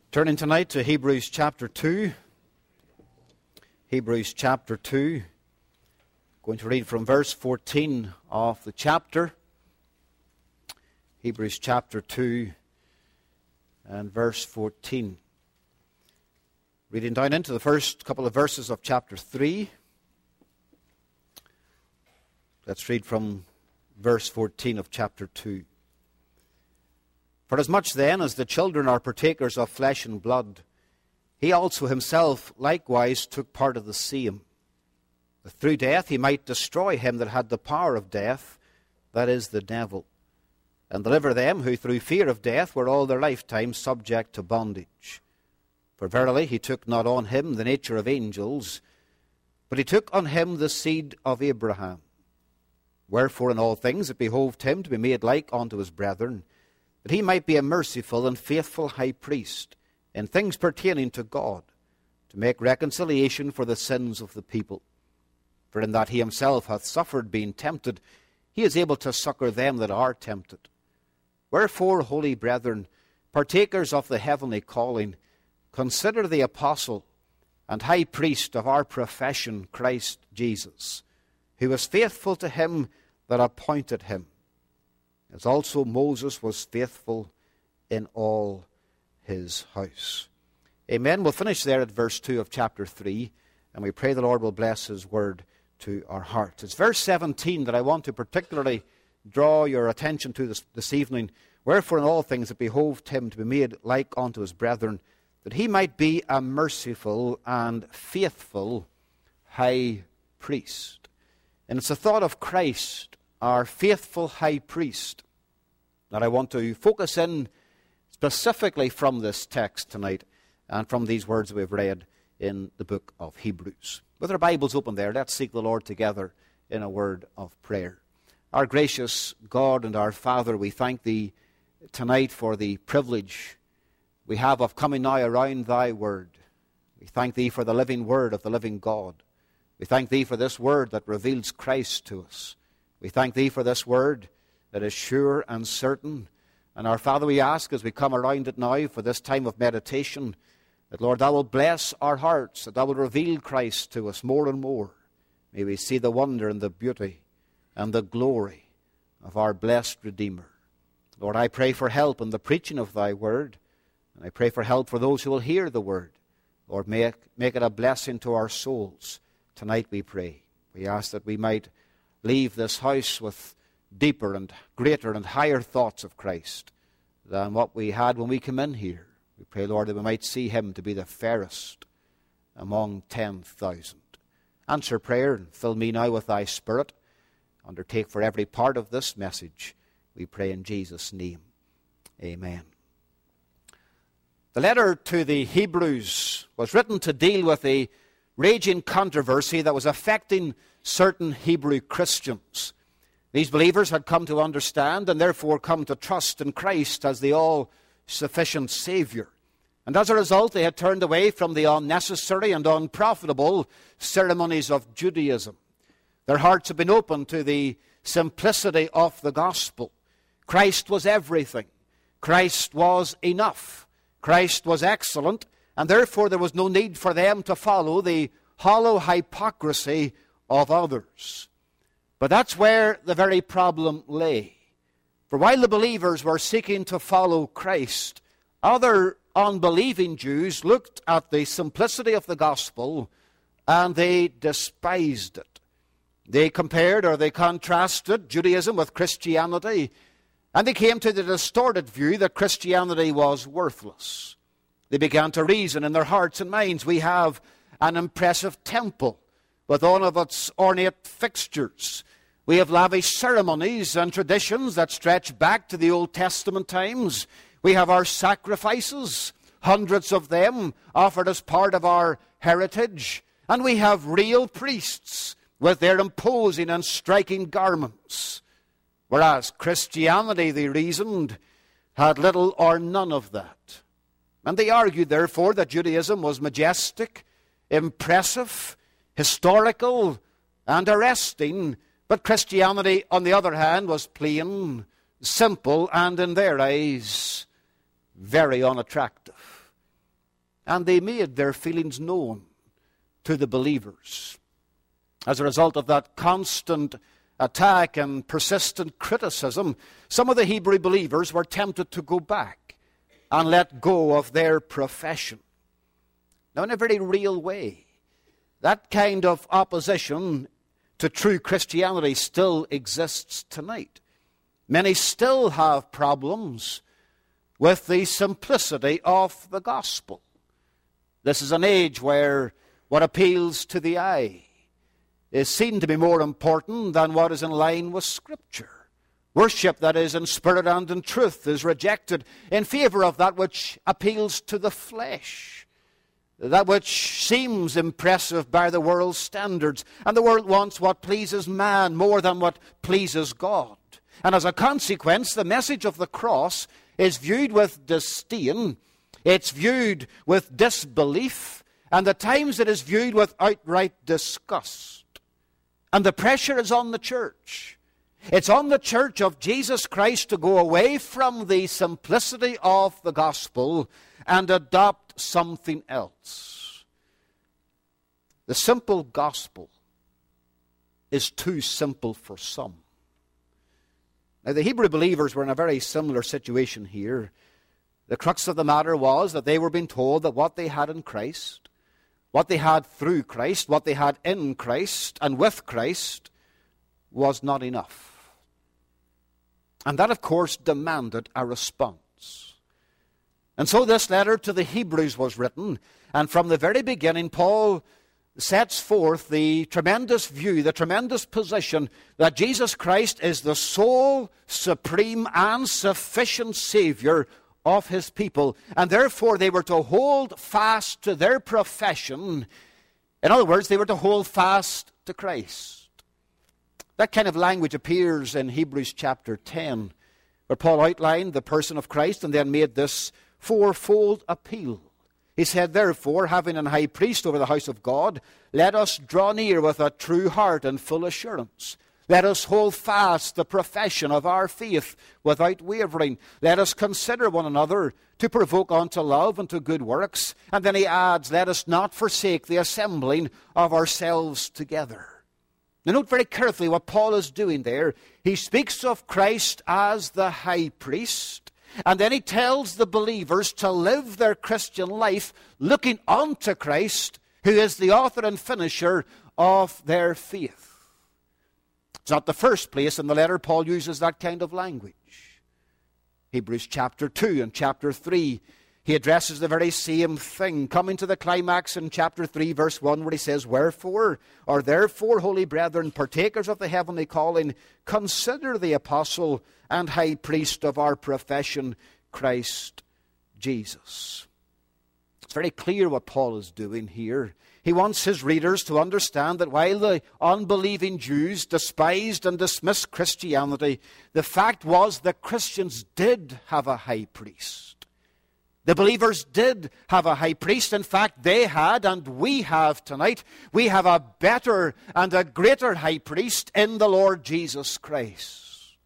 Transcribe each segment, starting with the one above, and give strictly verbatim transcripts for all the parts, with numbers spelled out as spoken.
Turning tonight to Hebrews chapter two. Hebrews chapter two. Going to read from verse fourteen of the chapter. Hebrews chapter two and verse fourteen. Reading down into the first couple of verses of chapter three. Let's read from verse fourteen of chapter two. For as much then as the children are partakers of flesh and blood, he also himself likewise took part of the same, that through death he might destroy him that had the power of death, that is, the devil, and deliver them who through fear of death were all their lifetime subject to bondage. For verily he took not on him the nature of angels, but he took on him the seed of Abraham. Wherefore in all things it behoved him to be made like unto his brethren, that he might be a merciful and faithful high priest in things pertaining to God, to make reconciliation for the sins of the people. For in that he himself hath suffered being tempted, he is able to succor them that are tempted. Wherefore, holy brethren, partakers of the heavenly calling, consider the apostle and high priest of our profession, Christ Jesus, who was faithful to him that appointed him, as also Moses was faithful in all his house. Amen. We'll finish there at verse two of chapter three, and we pray the Lord will bless his word to our hearts. It's verse seventeen that I want to particularly draw your attention to this, this evening. Wherefore in all things it behoved him to be made like unto his brethren, that he might be a merciful and faithful high priest. And it's the thought of Christ, our faithful high priest, that I want to focus in specifically from this text tonight and from these words we've read in the book of Hebrews. With our Bibles open there, let's seek the Lord together in a word of prayer. Our gracious God and our Father, we thank Thee tonight for the privilege we have of coming now around Thy word. We thank Thee for the living word of the living God. We thank Thee for this word that reveals Christ to us. We thank Thee for this word that is sure and certain. And our Father, we ask as we come around it now for this time of meditation, that Lord, Thou will bless our hearts, that Thou will reveal Christ to us more and more. May we see the wonder and the beauty and the glory of our blessed Redeemer. Lord, I pray for help in the preaching of Thy word, and I pray for help for those who will hear the word. Lord, make, make it a blessing to our souls. Tonight we pray. We ask that we might leave this house with deeper and greater and higher thoughts of Christ than what we had when we came in here. We pray, Lord, that we might see him to be the fairest among ten thousand. Answer prayer and fill me now with Thy Spirit. Undertake for every part of this message. We pray in Jesus' name. Amen. The letter to the Hebrews was written to deal with a raging controversy that was affecting certain Hebrew Christians. These believers had come to understand and therefore come to trust in Christ as the all-sufficient Savior. And as a result, they had turned away from the unnecessary and unprofitable ceremonies of Judaism. Their hearts had been opened to the simplicity of the gospel. Christ was everything. Christ was enough. Christ was excellent, and therefore there was no need for them to follow the hollow hypocrisy of others. But that's where the very problem lay. For while the believers were seeking to follow Christ, other unbelieving Jews looked at the simplicity of the gospel and they despised it. They compared or they contrasted Judaism with Christianity, and they came to the distorted view that Christianity was worthless. They began to reason in their hearts and minds, we have an impressive temple with all of its ornate fixtures. We have lavish ceremonies and traditions that stretch back to the Old Testament times. We have our sacrifices, hundreds of them offered as part of our heritage. And we have real priests with their imposing and striking garments. Whereas Christianity, they reasoned, had little or none of that. And they argued, therefore, that Judaism was majestic, impressive, historical, and arresting, but Christianity, on the other hand, was plain, simple, and in their eyes, very unattractive. and they made their feelings known to the believers. As a result of that constant attack and persistent criticism, some of the Hebrew believers were tempted to go back and let go of their profession. Now, in a very real way, that kind of opposition to true Christianity still exists tonight. Many still have problems with the simplicity of the gospel. This is an age where what appeals to the eye is seen to be more important than what is in line with Scripture. Worship that is in spirit and in truth is rejected in favor of that which appeals to the flesh, that which seems impressive by the world's standards. And the world wants what pleases man more than what pleases God. And as a consequence, the message of the cross is viewed with disdain, it's viewed with disbelief, and at times it is viewed with outright disgust. And the pressure is on the church. It's on the church of Jesus Christ to go away from the simplicity of the gospel and adopt something else. The simple gospel is too simple for some. Now, the Hebrew believers were in a very similar situation here. The crux of the matter was that they were being told that what they had in Christ, what they had through Christ, what they had in Christ and with Christ was not enough. And that, of course, demanded a response. And so this letter to the Hebrews was written, and from the very beginning, Paul sets forth the tremendous view, the tremendous position that Jesus Christ is the sole, supreme, and sufficient Savior of his people, and therefore they were to hold fast to their profession. In other words, they were to hold fast to Christ. That kind of language appears in Hebrews chapter ten, where Paul outlined the person of Christ and then made this fourfold appeal. He said, therefore, having an high priest over the house of God, let us draw near with a true heart and full assurance. Let us hold fast the profession of our faith without wavering. Let us consider one another to provoke unto love and to good works. And then he adds, let us not forsake the assembling of ourselves together. Now note very carefully what Paul is doing there. He speaks of Christ as the high priest, and then he tells the believers to live their Christian life looking unto Christ, who is the author and finisher of their faith. It's not the first place in the letter Paul uses that kind of language. Hebrews chapter two and chapter three, he addresses the very same thing, coming to the climax in chapter three, verse one, where he says, wherefore, or therefore, holy brethren, partakers of the heavenly calling, consider the apostle and high priest of our profession, Christ Jesus. It's very clear what Paul is doing here. He wants his readers to understand that while the unbelieving Jews despised and dismissed Christianity, the fact was that Christians did have a high priest. The believers did have a high priest. In fact, they had, and we have tonight, we have a better and a greater high priest in the Lord Jesus Christ.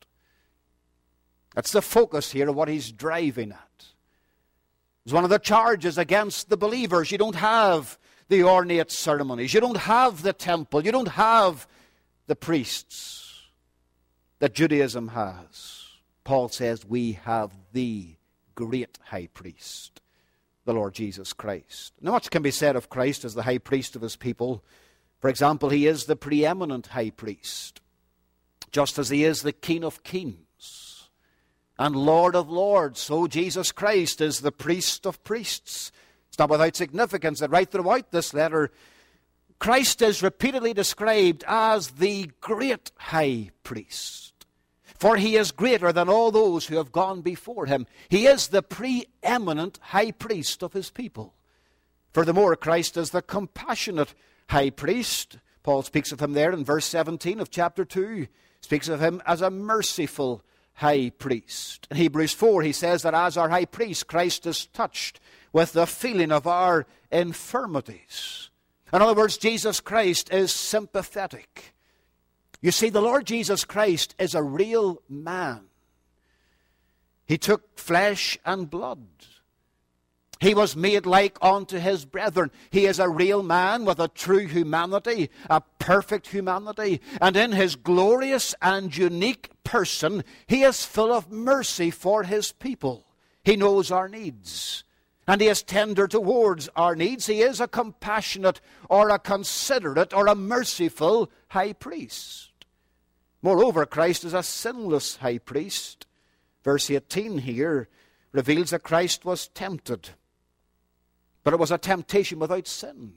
That's the focus here of what he's driving at. It's one of the charges against the believers. You don't have the ornate ceremonies. You don't have the temple. You don't have the priests that Judaism has. Paul says we have the great high priest, the Lord Jesus Christ. Now, much can be said of Christ as the high priest of his people. For example, he is the preeminent high priest, just as he is the King of kings and Lord of lords. So Jesus Christ is the priest of priests. It's not without significance that right throughout this letter, Christ is repeatedly described as the great high priest. For he is greater than all those who have gone before him. He is the preeminent high priest of his people. Furthermore, Christ is the compassionate high priest. Paul speaks of him there in verse seventeen of chapter two. Speaks of him as a merciful high priest. In Hebrews four, he says that as our high priest, Christ is touched with the feeling of our infirmities. In other words, Jesus Christ is sympathetic. You see, the Lord Jesus Christ is a real man. He took flesh and blood. He was made like unto his brethren. He is a real man with a true humanity, a perfect humanity. And in his glorious and unique person, he is full of mercy for his people. He knows our needs. And he is tender towards our needs. He is a compassionate or a considerate or a merciful high priest. Moreover, Christ is a sinless high priest. Verse eighteen here reveals that Christ was tempted, but it was a temptation without sin.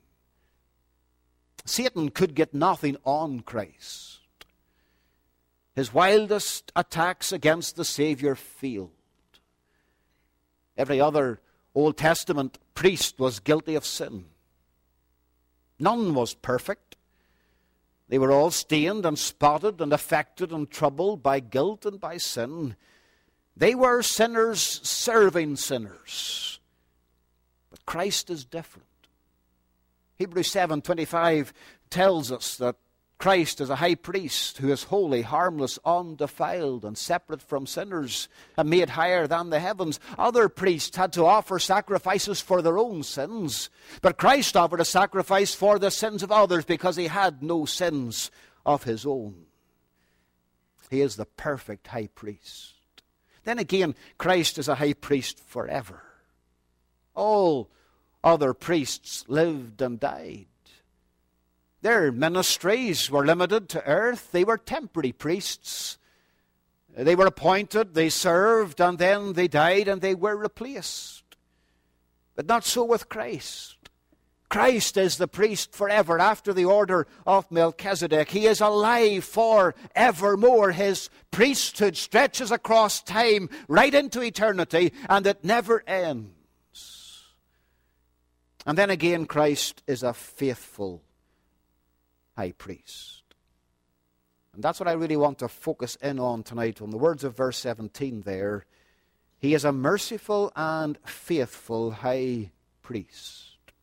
Satan could get nothing on Christ. His wildest attacks against the Savior failed. Every other Old Testament priest was guilty of sin. None was perfect. They were all stained and spotted and affected and troubled by guilt and by sin. They were sinners serving sinners. But Christ is different. Hebrews seven twenty-five tells us that Christ is a high priest who is holy, harmless, undefiled, and separate from sinners, and made higher than the heavens. Other priests had to offer sacrifices for their own sins, but Christ offered a sacrifice for the sins of others because he had no sins of his own. He is the perfect high priest. Then again, Christ is a high priest forever. All other priests lived and died. Their ministries were limited to earth. They were temporary priests. They were appointed, they served, and then they died and they were replaced. But not so with Christ. Christ is the priest forever after the order of Melchizedek. He is alive for evermore. His priesthood stretches across time right into eternity, and it never ends. And then again, Christ is a faithful high priest. And that's what I really want to focus in on tonight, on the words of verse seventeen there. He is a merciful and faithful high priest.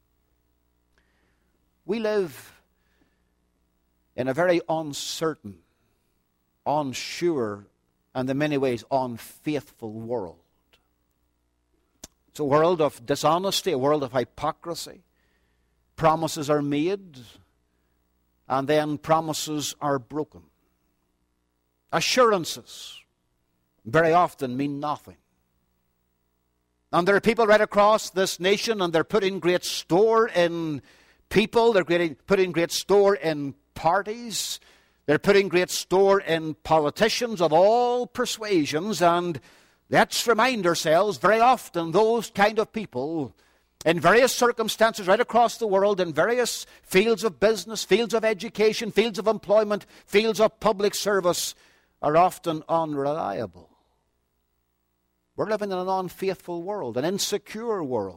We live in a very uncertain, unsure, and in many ways unfaithful world. It's a world of dishonesty, a world of hypocrisy. Promises are made, and then promises are broken. Assurances very often mean nothing. And there are people right across this nation, and they're putting great store in people. They're putting great store in parties. They're putting great store in politicians of all persuasions. And let's remind ourselves, very often those kind of people, in various circumstances right across the world, in various fields of business, fields of education, fields of employment, fields of public service, are often unreliable. We're living in an unfaithful world, an insecure world.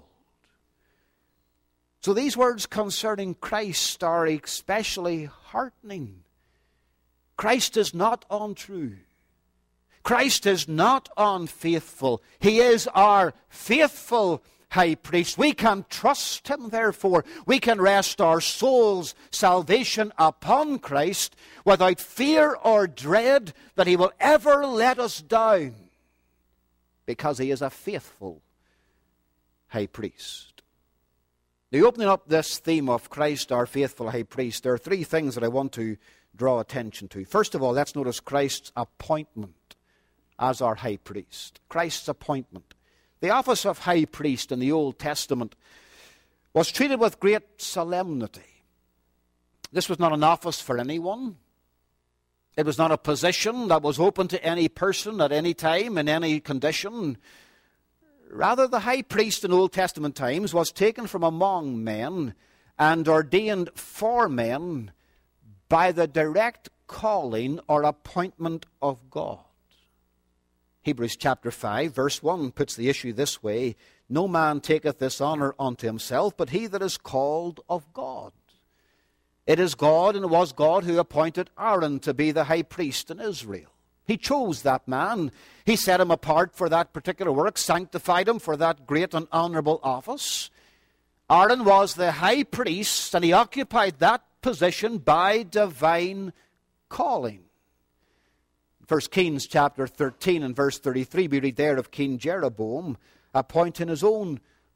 So these words concerning Christ are especially heartening. Christ is not untrue. Christ is not unfaithful. He is our faithful high priest. We can trust him, therefore. We can rest our soul's salvation upon Christ without fear or dread that he will ever let us down, because he is a faithful high priest. Now, opening up this theme of Christ, our faithful high priest, there are three things that I want to draw attention to. First of all, let's notice Christ's appointment as our high priest. Christ's appointment. The office of high priest in the Old Testament was treated with great solemnity. This was not an office for anyone. It was not a position that was open to any person at any time, in any condition. Rather, the high priest in Old Testament times was taken from among men and ordained for men by the direct calling or appointment of God. Hebrews chapter five, verse one puts the issue this way: no man taketh this honor unto himself, but he that is called of God. It is God, and it was God who appointed Aaron to be the high priest in Israel. He chose that man. He set him apart for that particular work, sanctified him for that great and honorable office. Aaron was the high priest, and he occupied that position by divine calling. First Kings chapter thirteen and verse thirty-three, we read there of King Jeroboam appointing his own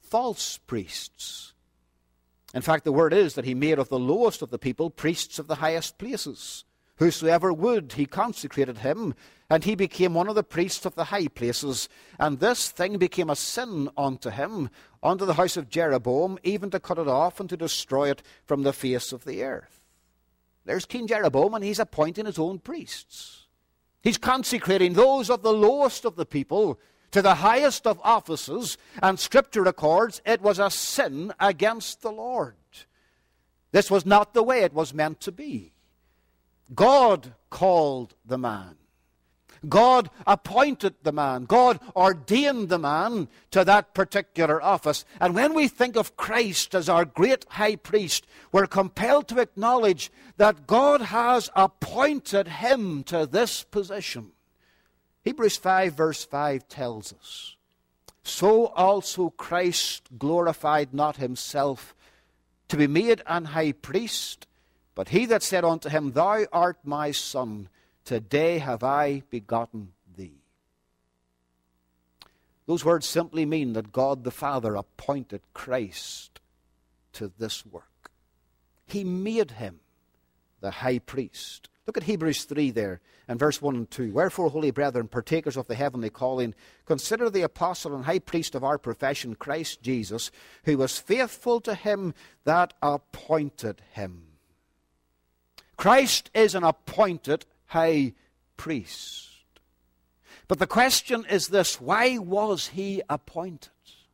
false priests. In fact, the word is that he made of the lowest of the people priests of the highest places. Whosoever would, he consecrated him, and he became one of the priests of the high places. And this thing became a sin unto him, unto the house of Jeroboam, even to cut it off and to destroy it from the face of the earth. There's King Jeroboam, and he's appointing his own priests. He's consecrating those of the lowest of the people to the highest of offices, and Scripture records it was a sin against the Lord. This was not the way it was meant to be. God called the man. God appointed the man. God ordained the man to that particular office. And when we think of Christ as our great high priest, we're compelled to acknowledge that God has appointed him to this position. Hebrews five verse five tells us, so also Christ glorified not himself to be made an high priest, but he that said unto him, Thou art my son, today have I begotten thee. Those words simply mean that God the Father appointed Christ to this work. He made him the high priest. Look at Hebrews three there, and verse one and two. Wherefore, holy brethren, partakers of the heavenly calling, consider the apostle and high priest of our profession, Christ Jesus, who was faithful to him that appointed him. Christ is an appointed high priest. But the question is this, why was he appointed?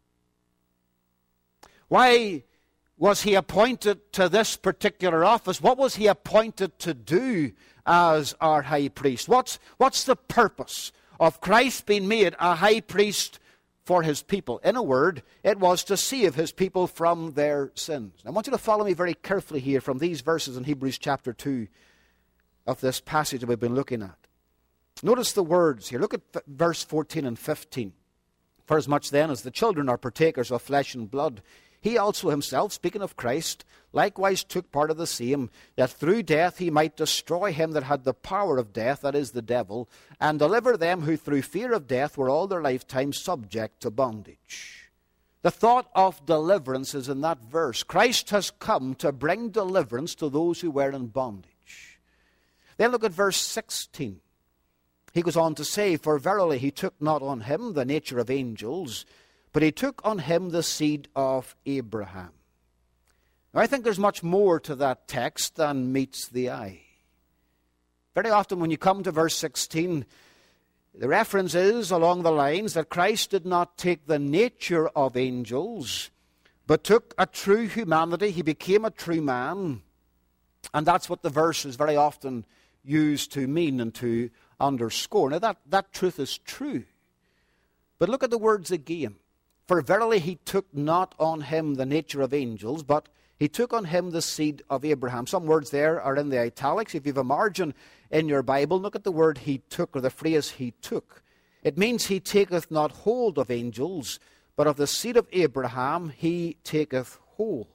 Why was he appointed to this particular office? What was he appointed to do as our high priest? What's, what's the purpose of Christ being made a high priest for his people? In a word, it was to save his people from their sins. I want you to follow me very carefully here from these verses in Hebrews chapter two of this passage that we've been looking at. Notice the words here. Look at verse fourteen and fifteen. For as much then as the children are partakers of flesh and blood, he also himself, speaking of Christ, likewise took part of the same, that through death he might destroy him that had the power of death, that is, the devil, and deliver them who through fear of death were all their lifetime subject to bondage. The thought of deliverance is in that verse. Christ has come to bring deliverance to those who were in bondage. Then look at verse sixteen. He goes on to say, For verily he took not on him the nature of angels, but he took on him the seed of Abraham. Now, I think there's much more to that text than meets the eye. Very often when you come to verse sixteen, the reference is along the lines that Christ did not take the nature of angels, but took a true humanity. He became a true man. And that's what the verse is very often used to mean and to underscore. Now, that, that truth is true. But look at the words again. For verily he took not on him the nature of angels, but he took on him the seed of Abraham. Some words there are in the italics. If you have a margin in your Bible, look at the word he took, or the phrase he took. It means he taketh not hold of angels, but of the seed of Abraham he taketh hold.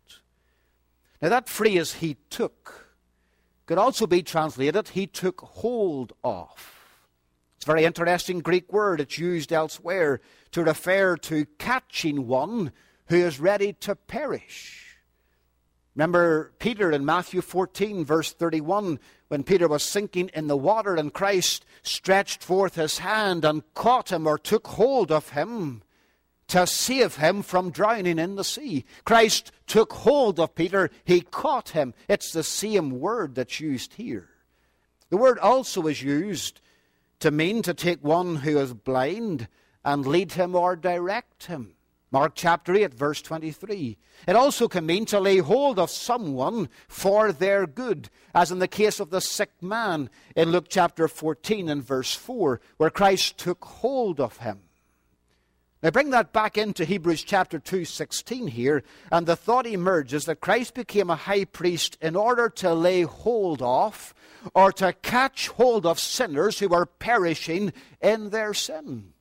Now that phrase he took could also be translated he took hold of. It's a very interesting Greek word. It's used elsewhere to refer to catching one who is ready to perish. Remember Peter in Matthew fourteen, verse thirty-one, when Peter was sinking in the water and Christ stretched forth his hand and caught him or took hold of him to save him from drowning in the sea. Christ took hold of Peter. He caught him. It's the same word that's used here. The word also is used to mean to take one who is blind and lead him or direct him. Mark chapter eight, verse twenty-three. It also can mean to lay hold of someone for their good, as in the case of the sick man in Luke chapter fourteen and verse four, where Christ took hold of him. Now bring that back into Hebrews chapter two, sixteen here, and the thought emerges that Christ became a high priest in order to lay hold of, or to catch hold of sinners who were perishing in their sin.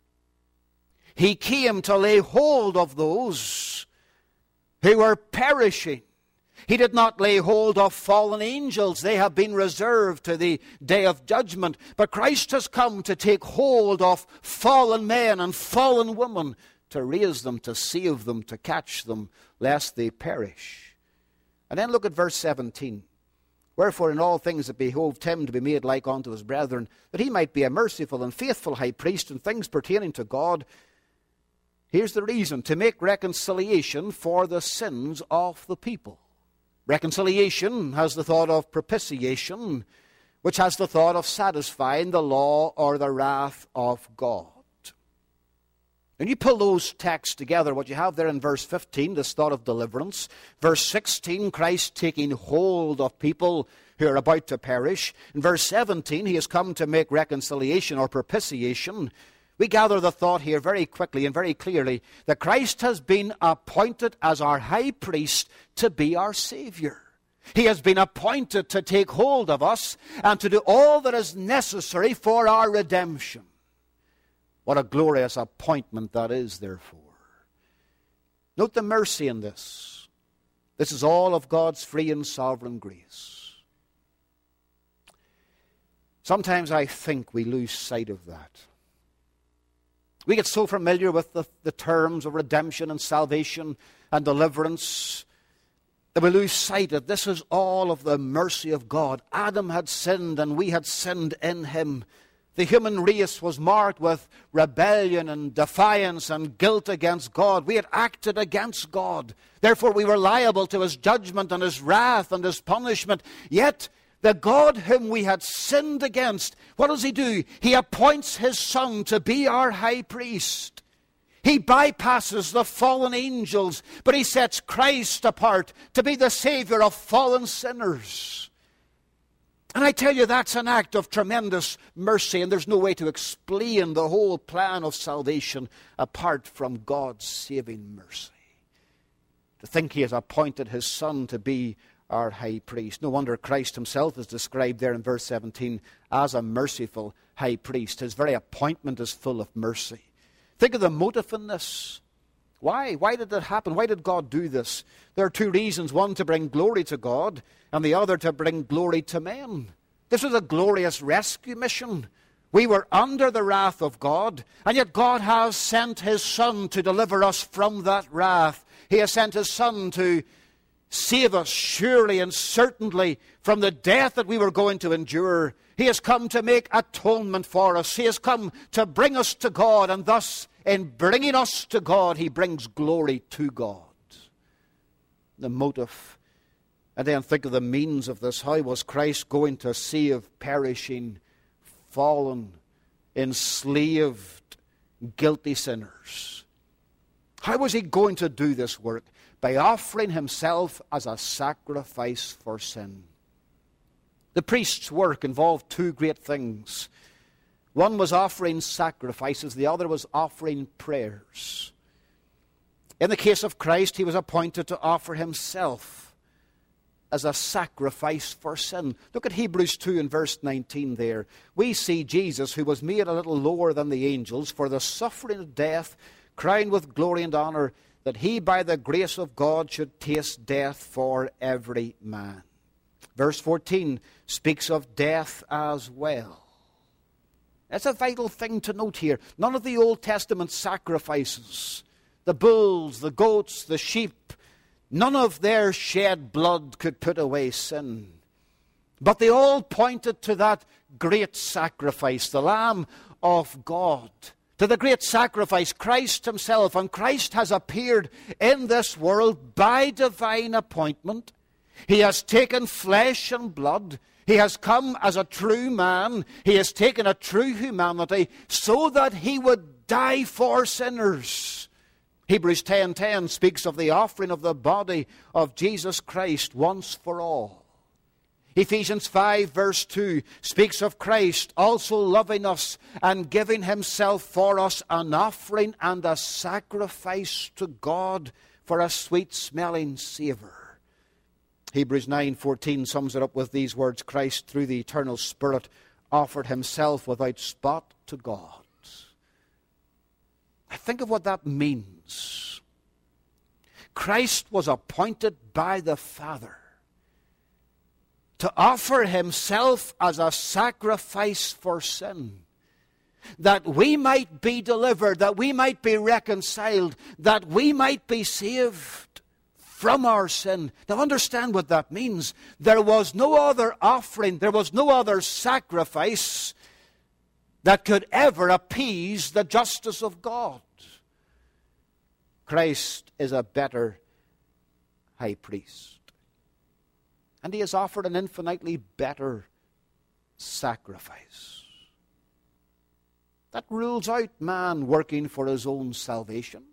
He came to lay hold of those who were perishing. He did not lay hold of fallen angels. They have been reserved to the day of judgment. But Christ has come to take hold of fallen men and fallen women to raise them, to save them, to catch them, lest they perish. And then look at verse seventeen. Wherefore in all things it behoved him to be made like unto his brethren, that he might be a merciful and faithful high priest in things pertaining to God. Here's the reason: to make reconciliation for the sins of the people. Reconciliation has the thought of propitiation, which has the thought of satisfying the law or the wrath of God. When you pull those texts together, what you have there in verse fifteen, this thought of deliverance. Verse sixteen, Christ taking hold of people who are about to perish. In verse seventeen, he has come to make reconciliation or propitiation. We gather the thought here very quickly and very clearly that Christ has been appointed as our high priest to be our Savior. He has been appointed to take hold of us and to do all that is necessary for our redemption. What a glorious appointment that is, therefore. Note the mercy in this. This is all of God's free and sovereign grace. Sometimes I think we lose sight of that. We get so familiar with the, the terms of redemption and salvation and deliverance that we lose sight that this is all of the mercy of God. Adam had sinned and we had sinned in him. The human race was marked with rebellion and defiance and guilt against God. We had acted against God. Therefore we were liable to his judgment and his wrath and his punishment. Yet the God whom we had sinned against, what does he do? He appoints his Son to be our high priest. He bypasses the fallen angels, but he sets Christ apart to be the Savior of fallen sinners. And I tell you, that's an act of tremendous mercy, and there's no way to explain the whole plan of salvation apart from God's saving mercy. To think he has appointed his Son to be our high priest. No wonder Christ himself is described there in verse seventeen as a merciful high priest. His very appointment is full of mercy. Think of the motive in this. Why? Why did it happen? Why did God do this? There are two reasons. One, to bring glory to God, and the other, to bring glory to men. This was a glorious rescue mission. We were under the wrath of God, and yet God has sent his Son to deliver us from that wrath. He has sent his Son to save us surely and certainly from the death that we were going to endure. He has come to make atonement for us. He has come to bring us to God, and thus in bringing us to God, he brings glory to God. The motive. And then think of the means of this. How was Christ going to save perishing, fallen, enslaved, guilty sinners? How was he going to do this work? By offering himself as a sacrifice for sin. The priest's work involved two great things. One was offering sacrifices, the other was offering prayers. In the case of Christ, he was appointed to offer himself as a sacrifice for sin. Look at Hebrews two and verse nineteen there. We see Jesus, who was made a little lower than the angels, for the suffering of death, crowned with glory and honor, that he by the grace of God should taste death for every man. Verse fourteen speaks of death as well. That's a vital thing to note here. None of the Old Testament sacrifices, the bulls, the goats, the sheep, none of their shed blood could put away sin. But they all pointed to that great sacrifice, the Lamb of God. To the great sacrifice, Christ himself. And Christ has appeared in this world by divine appointment. He has taken flesh and blood. He has come as a true man. He has taken a true humanity so that he would die for sinners. Hebrews ten ten speaks of the offering of the body of Jesus Christ once for all. Ephesians five verse two speaks of Christ also loving us and giving himself for us an offering and a sacrifice to God for a sweet-smelling savour. Hebrews nine fourteen sums it up with these words: Christ, through the eternal Spirit, offered himself without spot to God. I think of what that means. Christ was appointed by the Father to offer himself as a sacrifice for sin. that we might be delivered, that we might be reconciled, that we might be saved from our sin. Now understand what that means. There was no other offering, there was no other sacrifice that could ever appease the justice of God. Christ is a better high priest. And he has offered an infinitely better sacrifice. That rules out man working for his own salvation.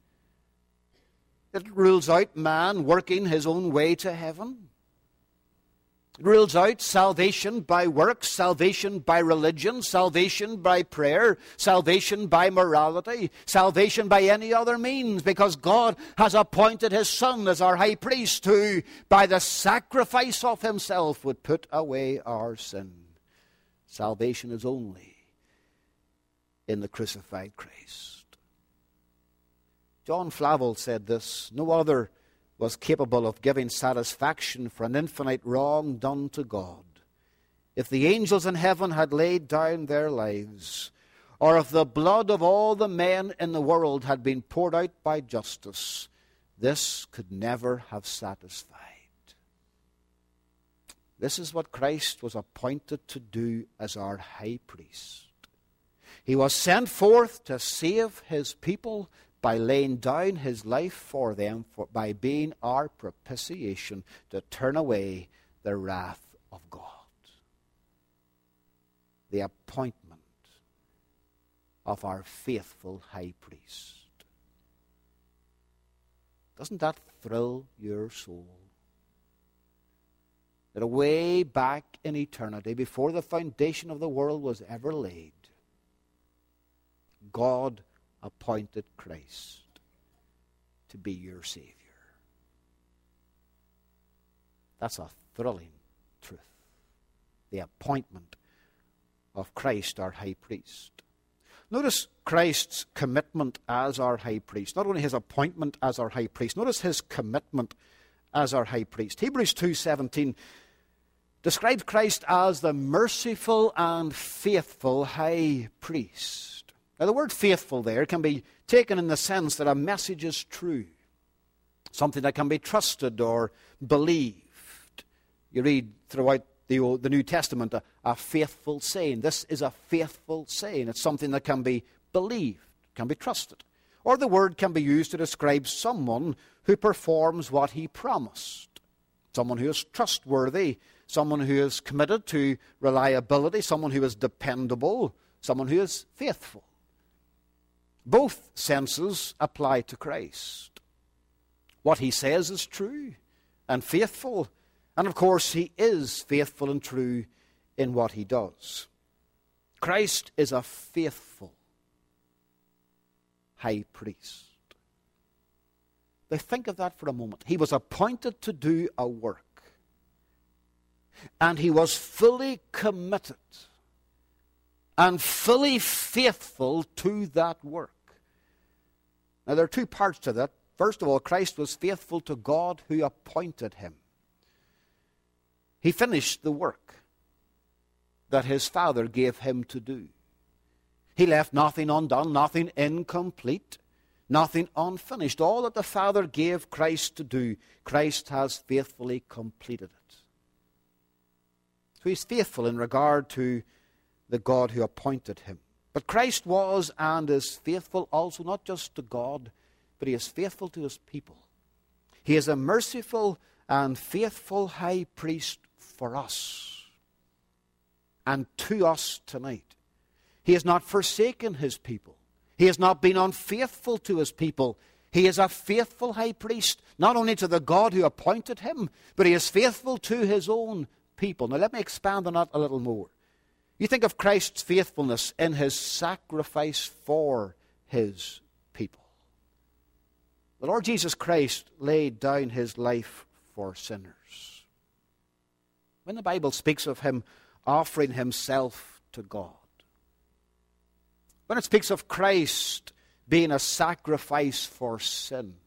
It rules out man working his own way to heaven. It rules out salvation by works, salvation by religion, salvation by prayer, salvation by morality, salvation by any other means, because God has appointed his Son as our high priest who, by the sacrifice of himself, would put away our sin. Salvation is only in the crucified Christ. John Flavel said this: no other was capable of giving satisfaction for an infinite wrong done to God. If the angels in heaven had laid down their lives, or if the blood of all the men in the world had been poured out by justice, this could never have satisfied. This is what Christ was appointed to do as our high priest. He was sent forth to save his people by laying down his life for them, for, by being our propitiation to turn away the wrath of God. The appointment of our faithful high priest. Doesn't that thrill your soul? That way back in eternity, before the foundation of the world was ever laid, God appointed Christ to be your Savior. That's a thrilling truth. The appointment of Christ, our high priest. Notice Christ's commitment as our high priest. Not only his appointment as our high priest, notice his commitment as our high priest. Hebrews two seventeen describes Christ as the merciful and faithful high priest. Now, the word faithful there can be taken in the sense that a message is true, something that can be trusted or believed. You read throughout the, Old, the New Testament a, a faithful saying. This is a faithful saying. It's something that can be believed, can be trusted. Or the word can be used to describe someone who performs what he promised, someone who is trustworthy, someone who is committed to reliability, someone who is dependable, someone who is faithful. Both senses apply to Christ. What he says is true and faithful. And of course, he is faithful and true in what he does. Christ is a faithful high priest. Now think of that for a moment. He was appointed to do a work. And he was fully committed and fully faithful to that work. Now, there are two parts to that. First of all, Christ was faithful to God who appointed him. He finished the work that his Father gave him to do. He left nothing undone, nothing incomplete, nothing unfinished. All that the Father gave Christ to do, Christ has faithfully completed it. So he's faithful in regard to the God who appointed him. But Christ was and is faithful also not just to God, but he is faithful to his people. He is a merciful and faithful high priest for us and to us tonight. He has not forsaken his people. He has not been unfaithful to his people. He is a faithful high priest, not only to the God who appointed him, but he is faithful to his own people. Now let me expand on that a little more. You think of Christ's faithfulness in his sacrifice for his people. The Lord Jesus Christ laid down his life for sinners. When the Bible speaks of him offering himself to God, when it speaks of Christ being a sacrifice for sin,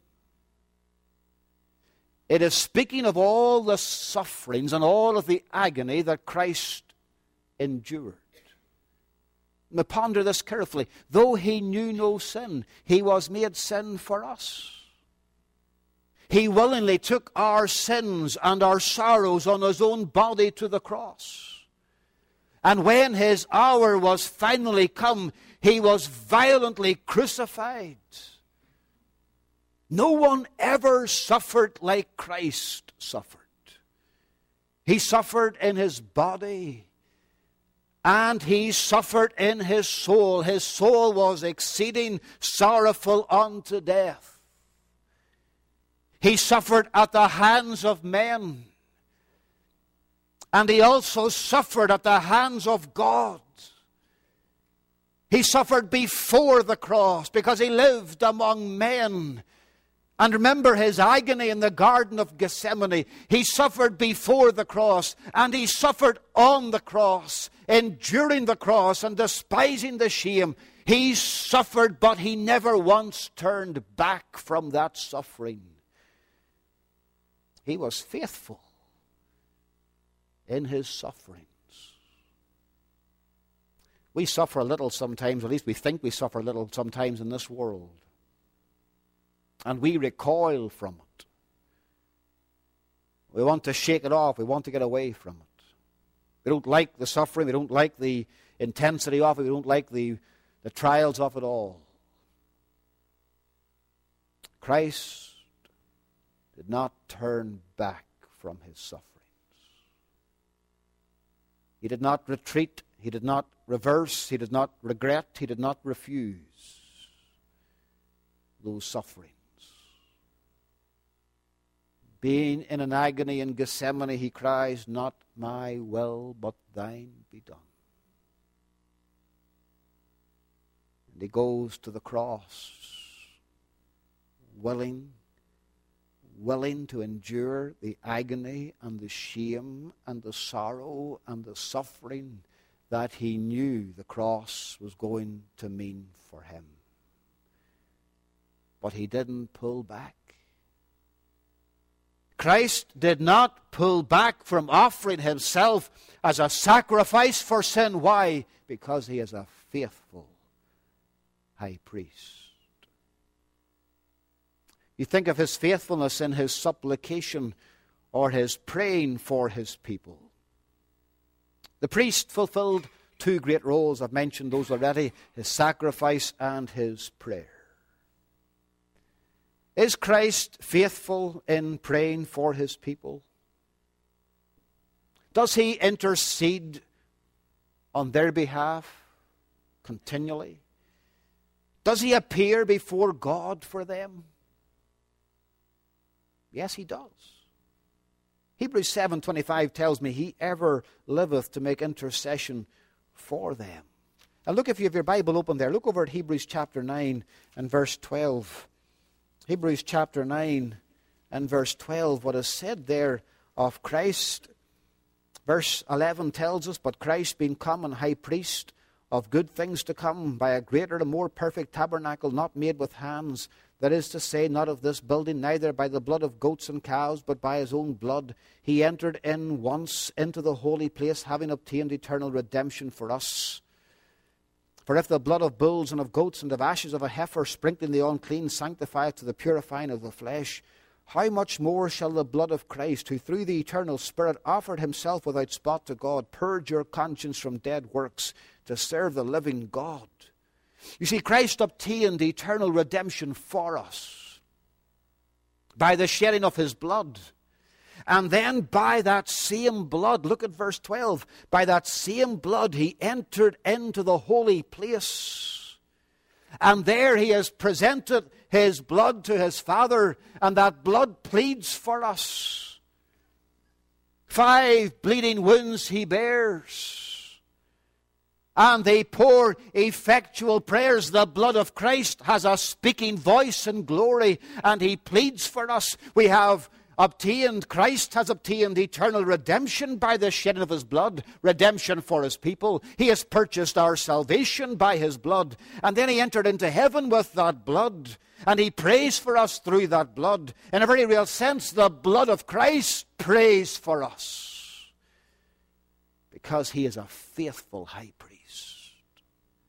it is speaking of all the sufferings and all of the agony that Christ endured. Now ponder this carefully. Though he knew no sin, he was made sin for us. He willingly took our sins and our sorrows on his own body to the cross. And when his hour was finally come, he was violently crucified. No one ever suffered like Christ suffered. He suffered in his body, and he suffered in his soul. His soul was exceeding sorrowful unto death. He suffered at the hands of men, and he also suffered at the hands of God. He suffered before the cross because he lived among men. And remember his agony in the Garden of Gethsemane. He suffered before the cross, and he suffered on the cross, enduring the cross and despising the shame. He suffered, but he never once turned back from that suffering. He was faithful in his sufferings. We suffer a little sometimes, at least we think we suffer a little sometimes in this world. And we recoil from it. We want to shake it off. We want to get away from it. We don't like the suffering. We don't like the intensity of it. We don't like the, the trials of it all. Christ did not turn back from his sufferings. He did not retreat. He did not reverse. He did not regret. He did not refuse those sufferings. Being in an agony in Gethsemane, he cries, "Not my will, but thine be done." And he goes to the cross, willing, willing to endure the agony and the shame and the sorrow and the suffering that he knew the cross was going to mean for him. But he didn't pull back. Christ did not pull back from offering himself as a sacrifice for sin. Why? Because he is a faithful high priest. You think of his faithfulness in his supplication or his praying for his people. The priest fulfilled two great roles. I've mentioned those already, his sacrifice and his prayer. Is Christ faithful in praying for his people? Does he intercede on their behalf continually? Does he appear before God for them? Yes, he does. Hebrews seven twenty-five tells me he ever liveth to make intercession for them. And look, if you have your Bible open there, look over at Hebrews chapter nine and verse twelve. Hebrews chapter nine and verse twelve, what is said there of Christ. Verse eleven tells us, "But Christ being come and high priest of good things to come, by a greater and more perfect tabernacle, not made with hands, that is to say, not of this building, neither by the blood of goats and cows, but by his own blood, he entered in once into the holy place, having obtained eternal redemption for us. For if the blood of bulls and of goats and of ashes of a heifer, sprinkling the unclean, sanctifieth to the purifying of the flesh, how much more shall the blood of Christ, who through the eternal Spirit offered himself without spot to God, purge your conscience from dead works to serve the living God?" You see, Christ obtained eternal redemption for us by the shedding of his blood. And then by that same blood, look at verse twelve, by that same blood he entered into the holy place. And there he has presented his blood to his Father, and that blood pleads for us. Five bleeding wounds he bears, and they pour effectual prayers. The blood of Christ has a speaking voice in glory, and he pleads for us. We have obtained, Christ has obtained eternal redemption by the shedding of his blood, redemption for his people. He has purchased our salvation by his blood, and then he entered into heaven with that blood, and he prays for us through that blood. In a very real sense, the blood of Christ prays for us because he is a faithful high priest.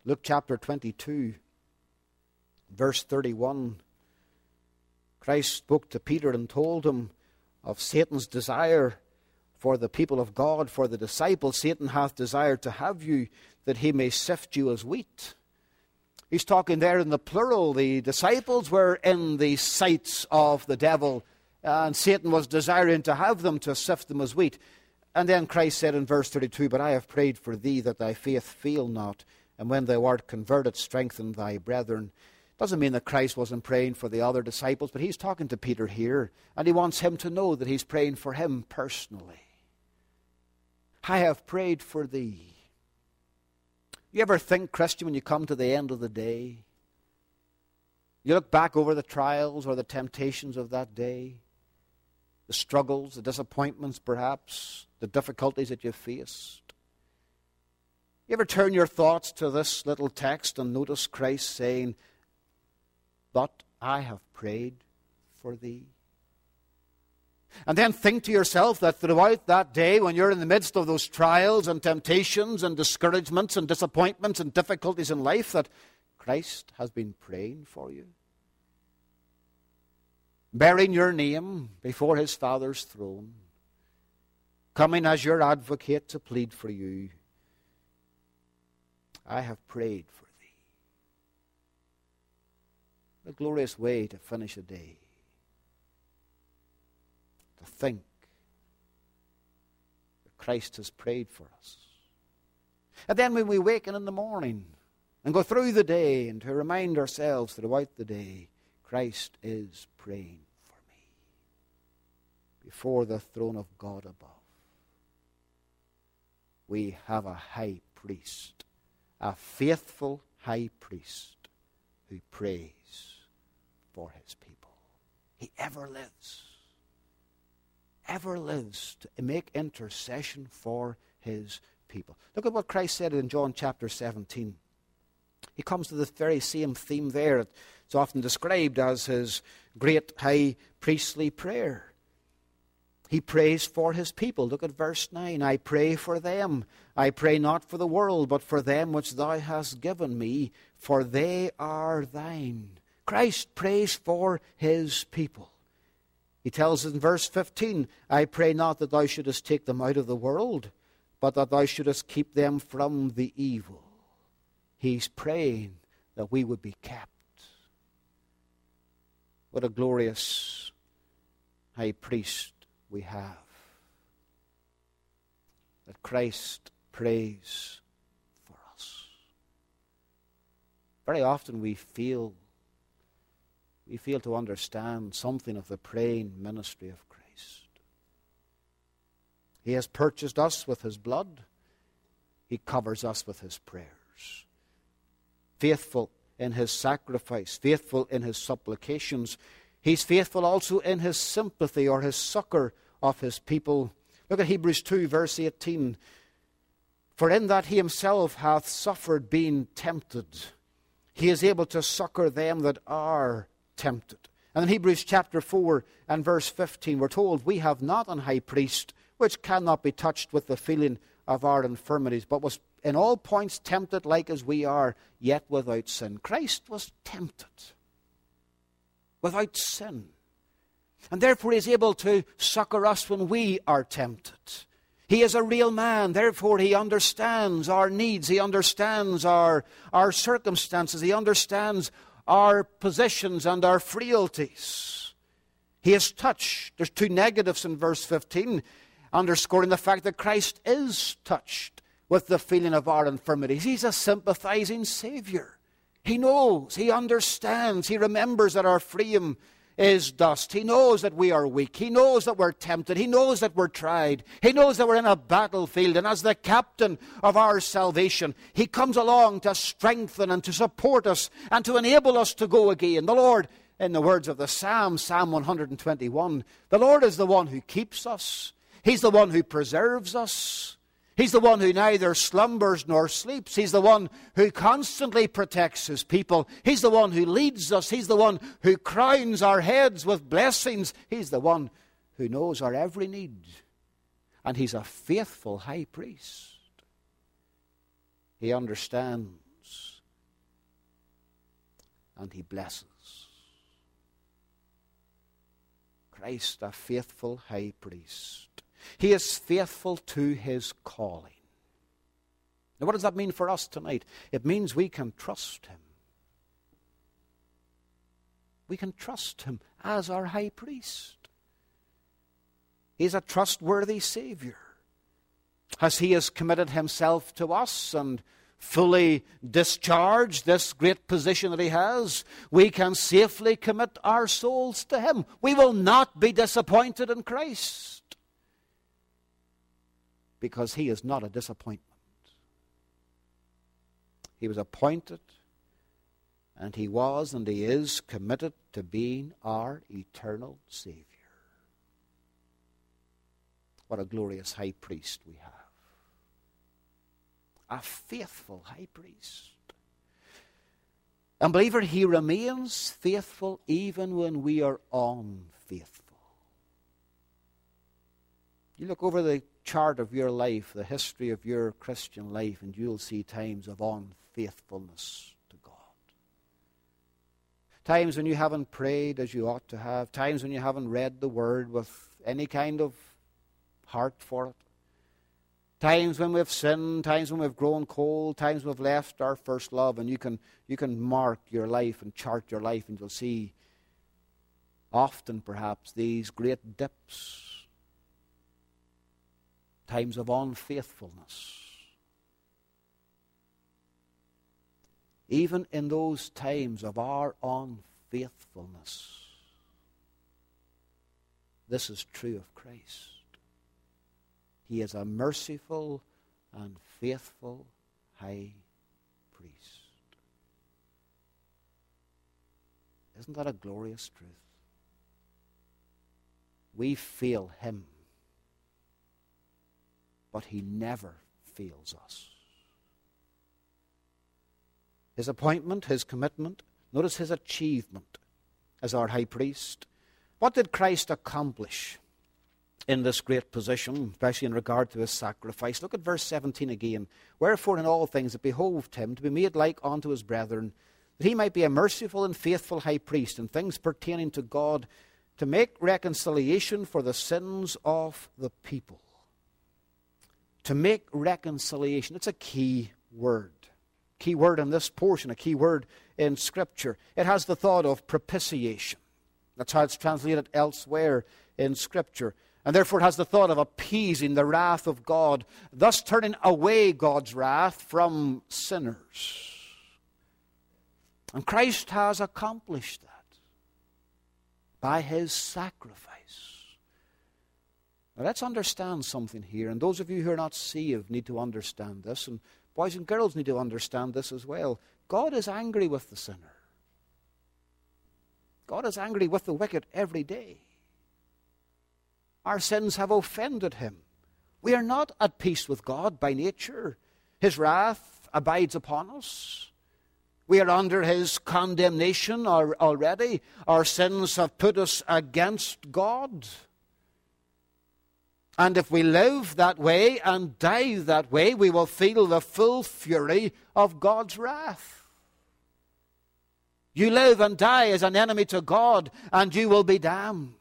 Luke chapter twenty-two, verse thirty-one. Christ spoke to Peter and told him of Satan's desire for the people of God, for the disciples. Satan hath desired to have you, that he may sift you as wheat. He's talking there in the plural. The disciples were in the sights of the devil, and Satan was desiring to have them, to sift them as wheat. And then Christ said in verse thirty-two, But I have prayed for thee, that thy faith fail not, and when thou art converted, strengthen thy brethren. Doesn't mean that Christ wasn't praying for the other disciples, but he's talking to Peter here, and he wants him to know that he's praying for him personally. I have prayed for thee. You ever think, Christian, when you come to the end of the day, you look back over the trials or the temptations of that day, the struggles, the disappointments perhaps, the difficulties that you faced. You ever turn your thoughts to this little text and notice Christ saying, But I have prayed for thee? And then think to yourself that throughout that day, when you're in the midst of those trials and temptations and discouragements and disappointments and difficulties in life, that Christ has been praying for you, bearing your name before his Father's throne, coming as your advocate to plead for you. I have prayed for thee. A glorious way to finish a day. To think that Christ has prayed for us. And then when we waken in the morning and go through the day, and to remind ourselves throughout the day, Christ is praying for me before the throne of God above. We have a high priest, a faithful high priest who prays for his people. He ever lives. Ever lives to make intercession for his people. Look at what Christ said in John chapter seventeen. He comes to the very same theme there. It's often described as his great high priestly prayer. He prays for his people. Look at verse nine. I pray for them. I pray not for the world, but for them which thou hast given me, for they are thine. Christ prays for his people. He tells us in verse fifteen, I pray not that thou shouldest take them out of the world, but that thou shouldest keep them from the evil. He's praying that we would be kept. What a glorious high priest we have. That Christ prays for us. Very often we feel We fail to understand something of the praying ministry of Christ. He has purchased us with his blood. He covers us with his prayers. Faithful in his sacrifice, faithful in his supplications. He's faithful also in his sympathy or his succor of his people. Look at Hebrews two, verse eighteen. For in that he himself hath suffered being tempted, he is able to succor them that are tempted. And in Hebrews chapter four and verse fifteen, we're told, we have not an high priest which cannot be touched with the feeling of our infirmities, but was in all points tempted like as we are, yet without sin. Christ was tempted without sin. And therefore he is able to succor us when we are tempted. He is a real man, therefore he understands our needs, he understands our, our circumstances, he understands our positions and our frailties. He is touched. There's two negatives in verse fifteen, underscoring the fact that Christ is touched with the feeling of our infirmities. He's a sympathizing Savior. He knows, he understands, he remembers that our frame is dust. He knows that we are weak. He knows that we're tempted. He knows that we're tried. He knows that we're in a battlefield. And as the captain of our salvation, he comes along to strengthen and to support us and to enable us to go again. The Lord, in the words of the Psalm, Psalm one twenty-one, the Lord is the one who keeps us. He's the one who preserves us. He's the one who neither slumbers nor sleeps. He's the one who constantly protects his people. He's the one who leads us. He's the one who crowns our heads with blessings. He's the one who knows our every need. And he's a faithful high priest. He understands and he blesses. Christ, a faithful high priest. He is faithful to his calling. Now, what does that mean for us tonight? It means we can trust him. We can trust him as our high priest. He's a trustworthy Savior. As he has committed himself to us and fully discharged this great position that he has, we can safely commit our souls to him. We will not be disappointed in Christ, because he is not a disappointment. He was appointed, and he was and he is committed to being our eternal Savior. What a glorious high priest we have. A faithful high priest. And believer, he remains faithful even when we are unfaithful. You look over the chart of your life, the history of your Christian life, and you'll see times of unfaithfulness to God. Times when you haven't prayed as you ought to have. Times when you haven't read the Word with any kind of heart for it. Times when we've sinned, times when we've grown cold, times when we've left our first love, and you can you can mark your life and chart your life, and you'll see often perhaps these great dips, times of unfaithfulness. Even in those times of our unfaithfulness, this is true of Christ. He is a merciful and faithful high priest. Isn't that a glorious truth? We fail him, but he never fails us. His appointment, his commitment, notice his achievement as our high priest. What did Christ accomplish in this great position, especially in regard to his sacrifice? Look at verse seventeen again. Wherefore in all things it behoved him to be made like unto his brethren, that he might be a merciful and faithful high priest in things pertaining to God, to make reconciliation for the sins of the people. To make reconciliation. It's a key word. Key word in this portion, a key word in Scripture. It has the thought of propitiation. That's how it's translated elsewhere in Scripture. And therefore it has the thought of appeasing the wrath of God, thus turning away God's wrath from sinners. And Christ has accomplished that by his sacrifice. Now let's understand something here, and those of you who are not saved need to understand this, and boys and girls need to understand this as well. God is angry with the sinner. God is angry with the wicked every day. Our sins have offended him. We are not at peace with God by nature. His wrath abides upon us. We are under his condemnation already. Our sins have put us against God. And if we live that way and die that way, we will feel the full fury of God's wrath. You live and die as an enemy to God, and you will be damned.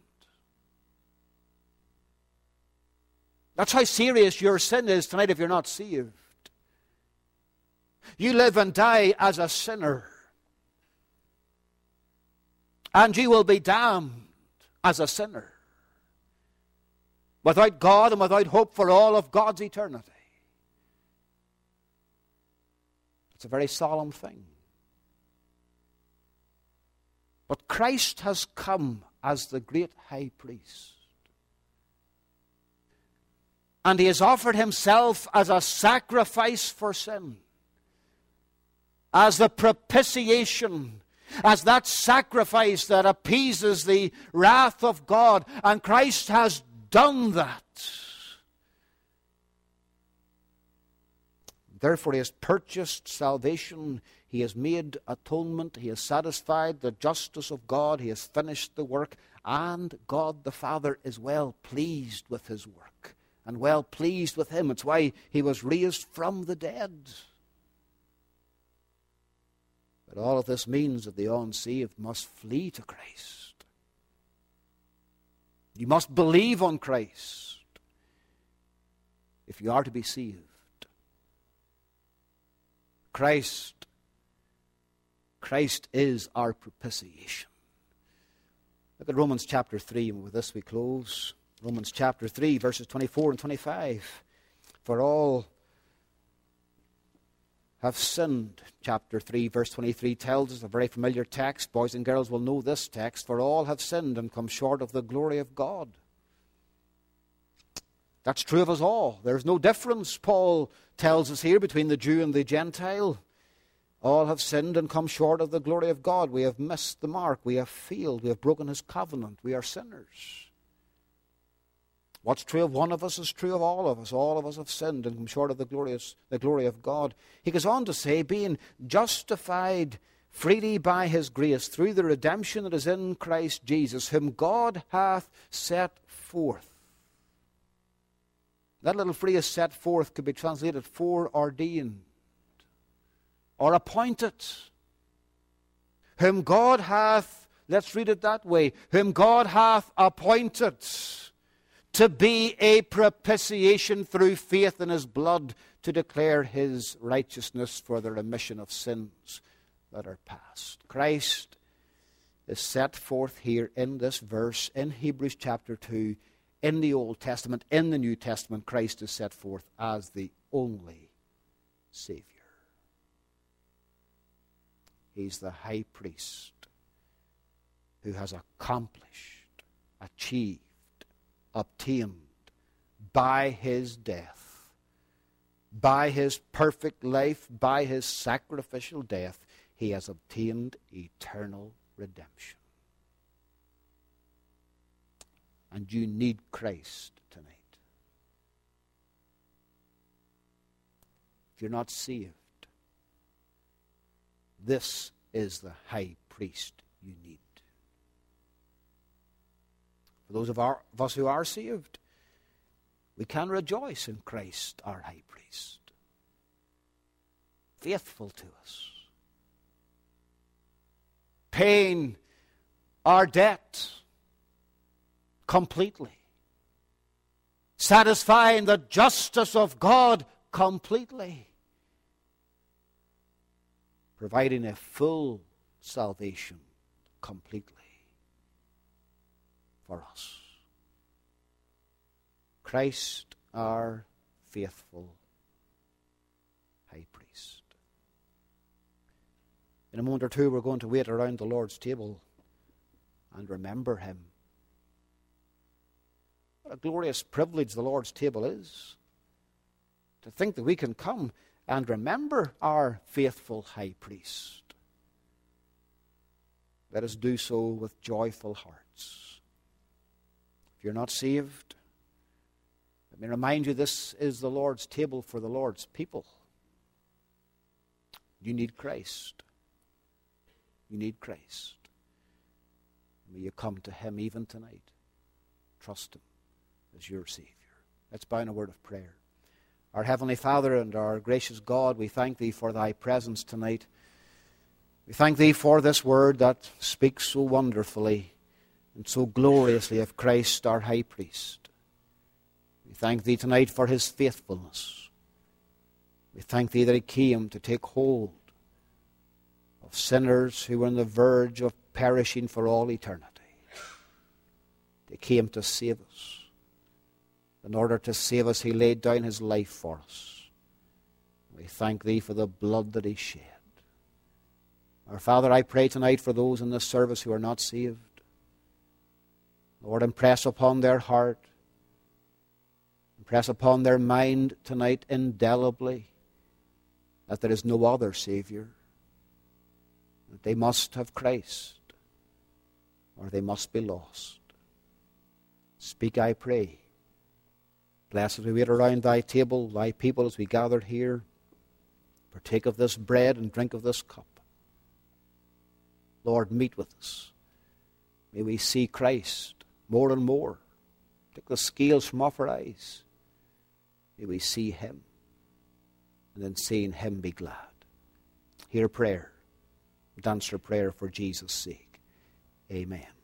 That's how serious your sin is tonight if you're not saved. You live and die as a sinner, and you will be damned as a sinner, without God and without hope for all of God's eternity. It's a very solemn thing. But Christ has come as the great high priest. And he has offered himself as a sacrifice for sin, as the propitiation, as that sacrifice that appeases the wrath of God. And Christ has done that. Therefore, he has purchased salvation. He has made atonement. He has satisfied the justice of God. He has finished the work. And God the Father is well pleased with his work and well pleased with him. It's why he was raised from the dead. But all of this means that the unsaved must flee to Christ. You must believe on Christ if you are to be saved. Christ, Christ is our propitiation. Look at Romans chapter three, and with this we close. Romans chapter three, verses twenty-four and twenty-five. For all have sinned. Chapter three, verse twenty-three tells us, a very familiar text. Boys and girls will know this text. For all have sinned and come short of the glory of God. That's true of us all. There's no difference, Paul tells us here, between the Jew and the Gentile. All have sinned and come short of the glory of God. We have missed the mark. We have failed. We have broken his covenant. We are sinners. What's true of one of us is true of all of us. All of us have sinned and come short of the, glorious, the glory of God. He goes on to say, being justified freely by his grace through the redemption that is in Christ Jesus, whom God hath set forth. That little phrase, set forth, could be translated foreordained or appointed. Whom God hath, let's read it that way, whom God hath appointed to be a propitiation through faith in his blood, to declare his righteousness for the remission of sins that are past. Christ is set forth here in this verse in Hebrews chapter two. In the Old Testament, in the New Testament, Christ is set forth as the only Savior. He's the high priest who has accomplished, achieved, obtained by his death, by his perfect life, by his sacrificial death, he has obtained eternal redemption. And you need Christ tonight. If you're not saved, this is the high priest you need. For those of, our, of us who are saved, we can rejoice in Christ, our high priest, faithful to us, paying our debt completely, satisfying the justice of God completely, providing a full salvation completely for us. Christ, our faithful high priest. In a moment or two, we're going to wait around the Lord's table and remember him. What a glorious privilege the Lord's table is. To think that we can come and remember our faithful high priest. Let us do so with joyful hearts. If you're not saved, let me remind you, this is the Lord's table for the Lord's people. You need Christ. You need Christ. May you come to him even tonight. Trust him as your Savior. Let's bow in a word of prayer. Our Heavenly Father and our gracious God, we thank thee for thy presence tonight. We thank thee for this word that speaks so wonderfully and so gloriously of Christ, our high priest. We thank thee tonight for his faithfulness. We thank thee that he came to take hold of sinners who were on the verge of perishing for all eternity. He came to save us. In order to save us, he laid down his life for us. We thank thee for the blood that he shed. Our Father, I pray tonight for those in this service who are not saved. Lord, impress upon their heart, impress upon their mind tonight indelibly that there is no other Savior, that they must have Christ, or they must be lost. Speak, I pray. Bless as we wait around thy table, thy people as we gathered here. Partake of this bread and drink of this cup. Lord, meet with us. May we see Christ more and more. Take the scales from off our eyes. May we see him. And then seeing him be glad. Hear prayer. and answer prayer for Jesus' sake. Amen.